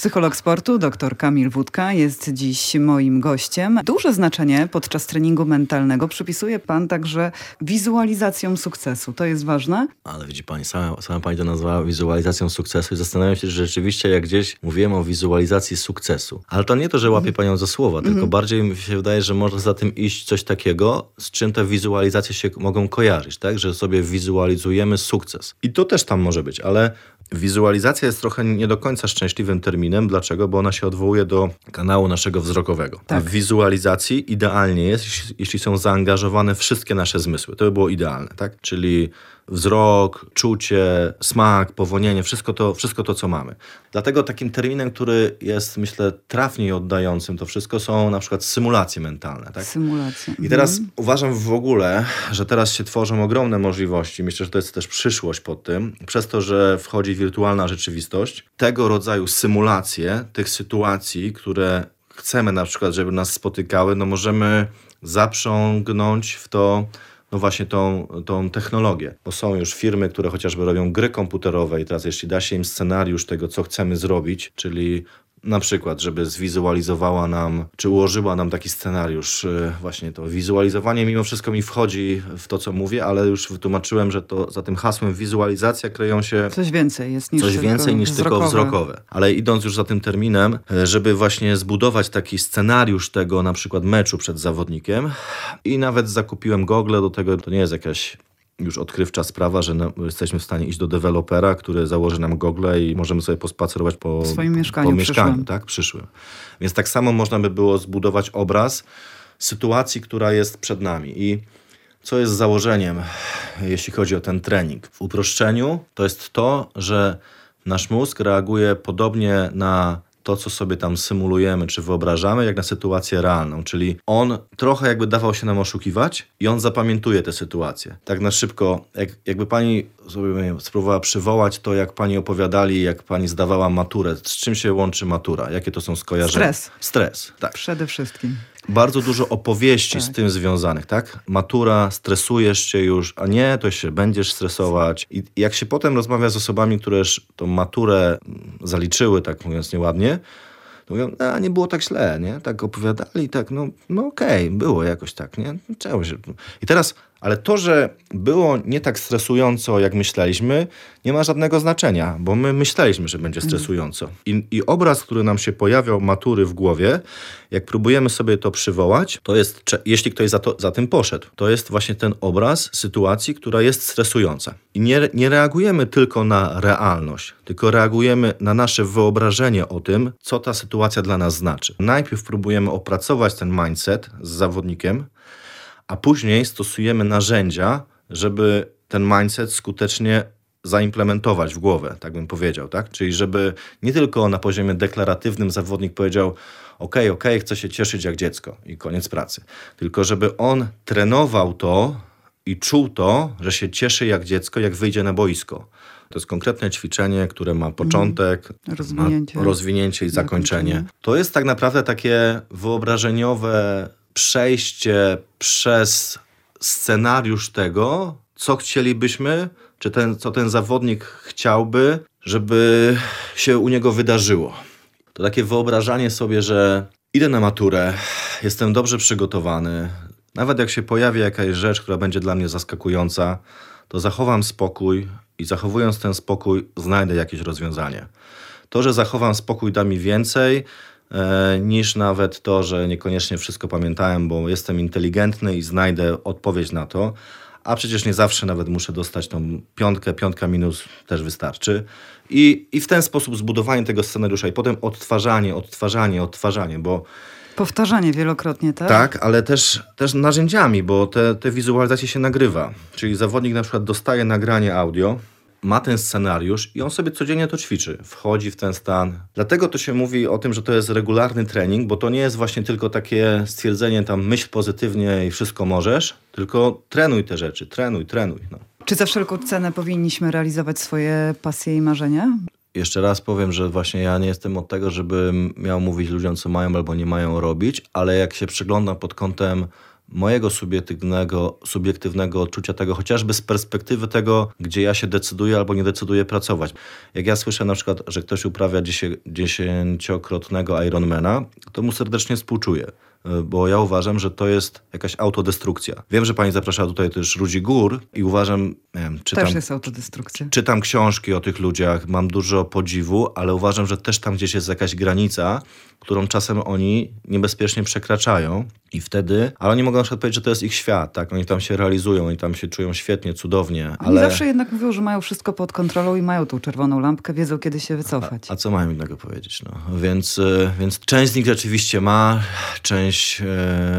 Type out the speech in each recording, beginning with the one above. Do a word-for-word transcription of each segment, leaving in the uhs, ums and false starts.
Psycholog sportu, dr Kamil Wódka jest dziś moim gościem. Duże znaczenie podczas treningu mentalnego przypisuje pan także wizualizacjom sukcesu. To jest ważne? Ale widzi pani, sama, sama pani to nazwała wizualizacją sukcesu i zastanawiam się, że rzeczywiście jak gdzieś mówiłem o wizualizacji sukcesu. Ale to nie to, że łapię panią za słowa, mm. tylko bardziej mi się wydaje, że może za tym iść coś takiego, z czym te wizualizacje się mogą kojarzyć, tak? Że sobie wizualizujemy sukces. I to też tam może być, ale wizualizacja jest trochę nie do końca szczęśliwym terminem. Dlaczego? Bo ona się odwołuje do kanału naszego wzrokowego. Tak. A w wizualizacji idealnie jest, jeśli są zaangażowane wszystkie nasze zmysły. To by było idealne, tak? Czyli wzrok, czucie, smak, powonienie, wszystko to, wszystko to, co mamy. Dlatego takim terminem, który jest, myślę, trafniej oddającym to wszystko, są na przykład symulacje mentalne. Tak? Symulacje. I teraz mhm. uważam w ogóle, że teraz się tworzą ogromne możliwości. Myślę, że to jest też przyszłość pod tym. Przez to, że wchodzi wirtualna rzeczywistość, tego rodzaju symulacje tych sytuacji, które chcemy na przykład, żeby nas spotykały, no możemy zaprzągnąć w to no właśnie tą, tą technologię. Bo są już firmy, które chociażby robią gry komputerowe i teraz jeśli da się im scenariusz tego, co chcemy zrobić, czyli na przykład, żeby zwizualizowała nam, czy ułożyła nam taki scenariusz, właśnie to wizualizowanie mimo wszystko mi wchodzi w to, co mówię, ale już wytłumaczyłem, że to za tym hasłem wizualizacja kryją się coś więcej jest niż coś tylko więcej niż wzrokowe. tylko wzrokowe. Ale idąc już za tym terminem, żeby właśnie zbudować taki scenariusz tego na przykład meczu przed zawodnikiem i nawet zakupiłem gogle do tego, to nie jest jakaś już odkrywcza sprawa, że no, jesteśmy w stanie iść do dewelopera, który założy nam gogle i możemy sobie pospacerować po w swoim mieszkaniu, po mieszkaniu przyszłym. tak, przyszłym. Więc tak samo można by było zbudować obraz sytuacji, która jest przed nami. I co jest założeniem, jeśli chodzi o ten trening? W uproszczeniu to jest to, że nasz mózg reaguje podobnie na to, co sobie tam symulujemy, czy wyobrażamy, jak na sytuację realną. Czyli on trochę jakby dawał się nam oszukiwać i on zapamiętuje tę sytuację. Tak na szybko, jak, jakby pani sobie spróbowała przywołać to, jak pani opowiadali, jak pani zdawała maturę. Z czym się łączy matura? Jakie to są skojarzenia? Stres. Stres, tak. Przede wszystkim. Bardzo dużo opowieści tak. z tym związanych, tak? Matura, stresujesz się już, a nie, to się będziesz stresować. I jak się potem rozmawia z osobami, które już tą maturę zaliczyły, tak mówiąc nieładnie, to mówią, a nie było tak źle, nie? Tak opowiadali, tak, no, no okej, okay, było jakoś tak, nie? Czemu się... I teraz, ale to, że było nie tak stresująco, jak myśleliśmy, nie ma żadnego znaczenia, bo my myśleliśmy, że będzie stresująco. I, i obraz, który nam się pojawiał matury w głowie, jak próbujemy sobie to przywołać, to jest, jeśli ktoś za, to, za tym poszedł, to jest właśnie ten obraz sytuacji, która jest stresująca. I nie, nie reagujemy tylko na realność, tylko reagujemy na nasze wyobrażenie o tym, co ta sytuacja dla nas znaczy. Najpierw próbujemy opracować ten mindset z zawodnikiem, a później stosujemy narzędzia, żeby ten mindset skutecznie zaimplementować w głowę, tak bym powiedział, tak? Czyli żeby nie tylko na poziomie deklaratywnym zawodnik powiedział okej, okej, chcę się cieszyć jak dziecko i koniec pracy. Tylko żeby on trenował to i czuł to, że się cieszy jak dziecko, jak wyjdzie na boisko. To jest konkretne ćwiczenie, które ma początek, rozwinięcie, ma rozwinięcie i zakończenie. zakończenie. To jest tak naprawdę takie wyobrażeniowe przejście przez scenariusz tego, co chcielibyśmy, czy ten, co ten zawodnik chciałby, żeby się u niego wydarzyło. To takie wyobrażanie sobie, że idę na maturę, jestem dobrze przygotowany, nawet jak się pojawi jakaś rzecz, która będzie dla mnie zaskakująca, to zachowam spokój i zachowując ten spokój znajdę jakieś rozwiązanie. To, że zachowam spokój, da mi więcej e, niż nawet to, że niekoniecznie wszystko pamiętałem, bo jestem inteligentny i znajdę odpowiedź na to, a przecież nie zawsze nawet muszę dostać tą piątkę, piątka minus też wystarczy. I, i w ten sposób zbudowanie tego scenariusza i potem odtwarzanie, odtwarzanie, odtwarzanie, bo powtarzanie wielokrotnie, tak? Tak, ale też, też narzędziami, bo te, te wizualizacje się nagrywa. Czyli zawodnik na przykład dostaje nagranie audio, ma ten scenariusz i on sobie codziennie to ćwiczy. Wchodzi w ten stan. Dlatego to się mówi o tym, że to jest regularny trening, bo to nie jest właśnie tylko takie stwierdzenie tam myśl pozytywnie i wszystko możesz, tylko trenuj te rzeczy, trenuj, trenuj. No. Czy za wszelką cenę powinniśmy realizować swoje pasje i marzenia? Jeszcze raz powiem, że właśnie ja nie jestem od tego, żebym miał mówić ludziom, co mają albo nie mają robić, ale jak się przyglądam pod kątem mojego subiektywnego, subiektywnego odczucia tego, chociażby z perspektywy tego, gdzie ja się decyduję albo nie decyduję pracować. Jak ja słyszę na przykład, że ktoś uprawia dziesięciokrotnego Ironmana, to mu serdecznie współczuję, bo ja uważam, że to jest jakaś autodestrukcja. Wiem, że pani zapraszała tutaj też ludzi gór i uważam, nie wiem, czytam, Też jest autodestrukcja. czytam książki o tych ludziach, mam dużo podziwu, ale uważam, że też tam gdzieś jest jakaś granica, którą czasem oni niebezpiecznie przekraczają i wtedy, ale oni mogą na przykład powiedzieć, że to jest ich świat, tak? Oni tam się realizują, oni tam się czują świetnie, cudownie, Oni ale... zawsze jednak mówią, że mają wszystko pod kontrolą i mają tą czerwoną lampkę, wiedzą kiedy się wycofać. A, a co mają innego powiedzieć? No? Więc, y, więc część z nich rzeczywiście ma, część, y,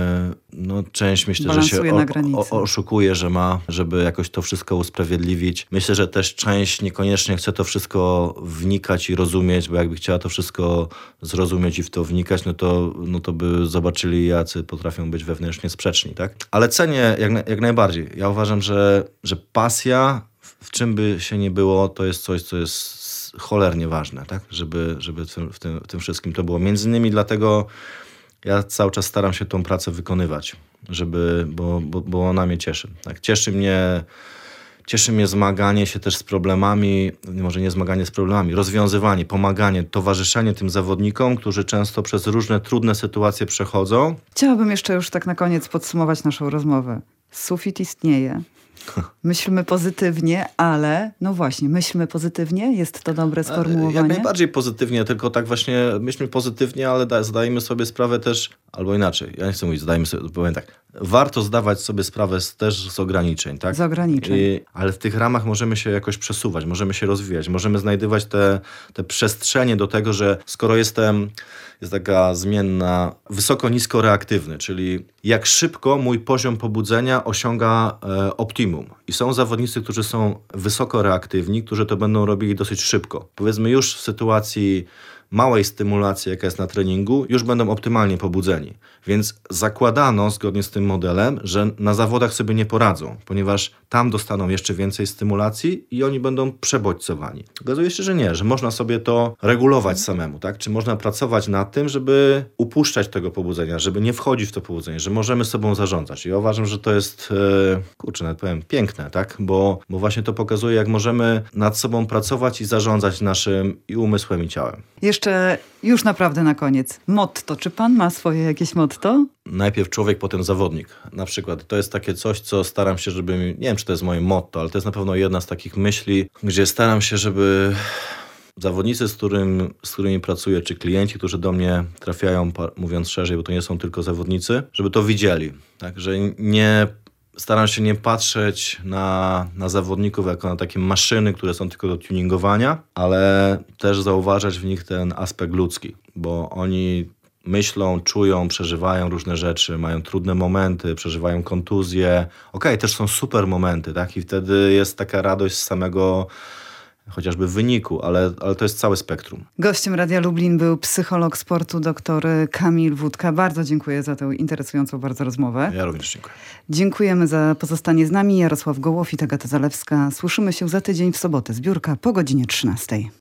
no, część myślę, że się Balansuje na granicy. o, o, oszukuje, że ma, żeby jakoś to wszystko usprawiedliwić. Myślę, że też część niekoniecznie chce to wszystko wnikać i rozumieć, bo jakby chciała to wszystko zrozumieć i w to wnikać, no to, no to by zobaczyli, jacy potrafią być wewnętrznie sprzeczni, tak? Ale cenię jak, na, jak najbardziej. Ja uważam, że, że pasja, w czym by się nie było, to jest coś, co jest cholernie ważne, tak? Żeby, żeby w, tym, w, tym, w tym wszystkim to było. Między innymi dlatego ja cały czas staram się tą pracę wykonywać, żeby, bo, bo, bo ona mnie cieszy. Tak? Cieszy mnie, cieszy mnie zmaganie się też z problemami, może nie zmaganie z problemami, rozwiązywanie, pomaganie, towarzyszenie tym zawodnikom, którzy często przez różne trudne sytuacje przechodzą. Chciałabym jeszcze już tak na koniec podsumować naszą rozmowę. Sufit istnieje. Myślmy pozytywnie, ale no właśnie, myślmy pozytywnie, jest to dobre sformułowanie? Jak najbardziej pozytywnie, tylko tak właśnie myślmy pozytywnie, ale da, zdajmy sobie sprawę też, albo inaczej, ja nie chcę mówić, zdajmy sobie, powiem tak, warto zdawać sobie sprawę z, też z ograniczeń, tak? Z ograniczeń. I, ale w tych ramach możemy się jakoś przesuwać, możemy się rozwijać, możemy znajdywać te, te przestrzenie do tego, że skoro jestem, jest taka zmienna, wysoko-nisko reaktywny, czyli jak szybko mój poziom pobudzenia osiąga e, optimum. I są zawodnicy, którzy są wysoko reaktywni, którzy to będą robili dosyć szybko. Powiedzmy już w sytuacji małej stymulacji, jaka jest na treningu, już będą optymalnie pobudzeni. Więc zakładano, zgodnie z tym modelem, że na zawodach sobie nie poradzą, ponieważ tam dostaną jeszcze więcej stymulacji i oni będą przebodźcowani. Okazuje się, że nie, że można sobie to regulować samemu, tak? Czy można pracować nad tym, żeby upuszczać tego pobudzenia, żeby nie wchodzić w to pobudzenie, że możemy sobą zarządzać. I ja uważam, że to jest, e, kurczę, nawet powiem, piękne, tak? Bo, bo właśnie to pokazuje, jak możemy nad sobą pracować i zarządzać naszym i umysłem, i ciałem. Jeszcze już naprawdę na koniec. Motto. Czy pan ma swoje jakieś motto? Najpierw człowiek, potem zawodnik. Na przykład to jest takie coś, co staram się, żeby... Nie wiem, czy to jest moje motto, ale to jest na pewno jedna z takich myśli, gdzie staram się, żeby zawodnicy, z, którym, z którymi pracuję, czy klienci, którzy do mnie trafiają, mówiąc szerzej, bo to nie są tylko zawodnicy, żeby to widzieli. Tak? Że nie... Staram się nie patrzeć na, na zawodników jako na takie maszyny, które są tylko do tuningowania, ale też zauważać w nich ten aspekt ludzki, bo oni myślą, czują, przeżywają różne rzeczy, mają trudne momenty, przeżywają kontuzje. Okej, też są super momenty, tak? I wtedy jest taka radość z samego chociażby wyniku, ale, ale to jest całe spektrum. Gościem Radia Lublin był psycholog sportu dr Kamil Wódka. Bardzo dziękuję za tę interesującą bardzo rozmowę. Ja również dziękuję. Dziękujemy za pozostanie z nami. Jarosław Gołofit, Agata Zalewska. Słyszymy się za tydzień w sobotę. Zbiórka po godzinie trzynastej.